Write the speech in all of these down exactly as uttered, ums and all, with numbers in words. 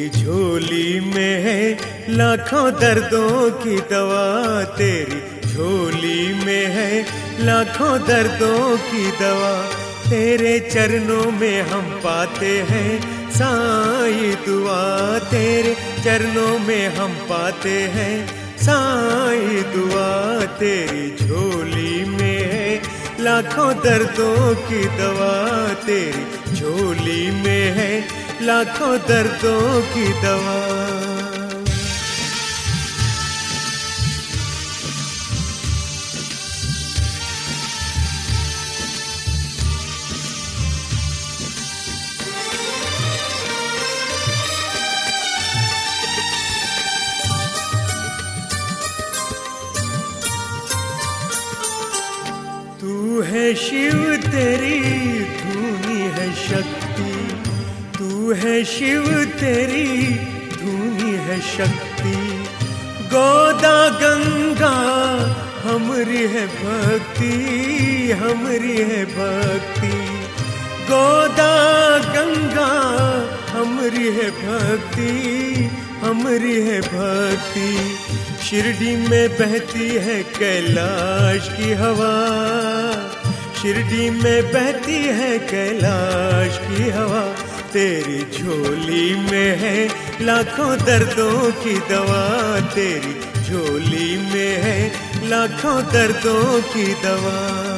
तेरी झोली में है लाखों दर्दों की दवा, तेरी झोली में है लाखों दर्दों की दवा। तेरे चरणों में हम पाते हैं साईं दुआ, तेरे चरणों में हम पाते हैं साईं दुआ। तेरी झोली में है लाखों दर्दों की दवा, तेरी झोली में है लाखों दर्दों की दवा। तू है शिव तेरी धूनी है शक्ति, तू है शिव तेरी धूनी है शक्ति। गोदा गंगा हमरी है भक्ति, हमरी है भक्ति। गोदा गंगा हमरी है भक्ति, हमरी है भक्ति। शिरडी में बहती है कैलाश की हवा, शिरडी में बहती है कैलाश की हवा। तेरी झोली में है लाखों दर्दों की दवा, तेरी झोली में है लाखों दर्दों की दवा।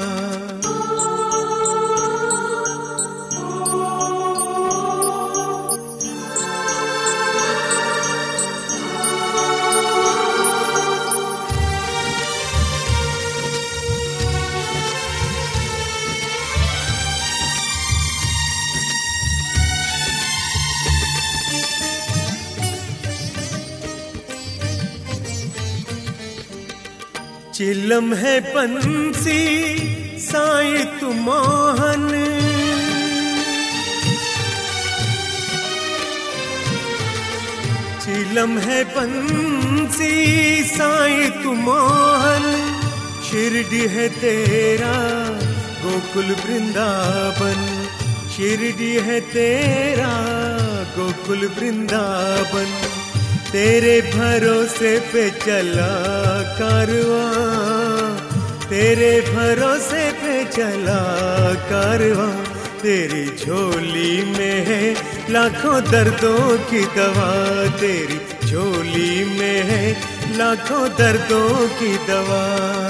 चिलम है बंसी साईं तू मोहन, चिलम है बंसी साईं तू मोहन। शिरडी है तेरा गोकुल वृंदावन, शिरडी है तेरा गोकुल वृंदावन। तेरे भरोसे पे चला कारवां, तेरे भरोसे पे चला कारवां। तेरी झोली में है लाखों दर्दों की दवा, तेरी झोली में है लाखों दर्दों की दवा।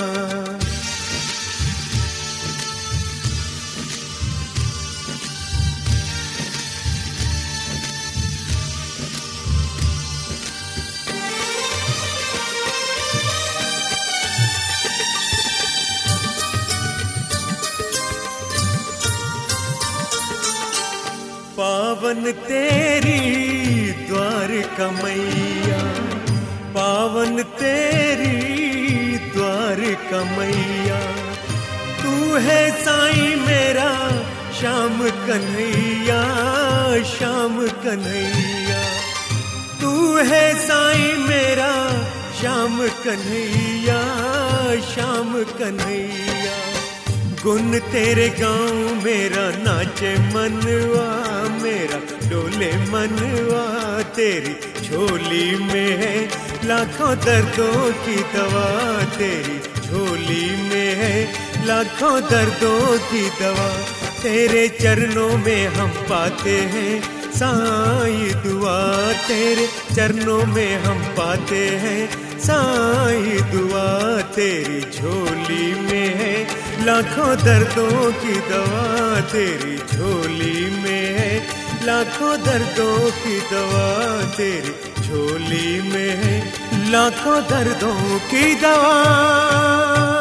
पावन तेरी द्वारका मैया, पावन तेरी द्वारका मैया। तू है साईं मेरा श्याम कन्हैया, श्याम कन्हैया। तू है साईं मेरा श्याम कन्हैया, श्याम कन्हैया। गुन तेरे गाँव मेरा नाचे मनवा, मेरा डोले मनवा। तेरी झोली में है लाखों दर्दों की दवा, तेरी झोली में है लाखों दर्दों की दवा। तेरे चरणों में हम पाते हैं साईं दुआ, तेरे चरणों में हम पाते हैं साईं दुआ। तेरी झोली में है लाखों दर्दों की दवा, तेरी झोली में है लाखों दर्दों की दवा। तेरी झोली में है लाखों दर्दों की दवा।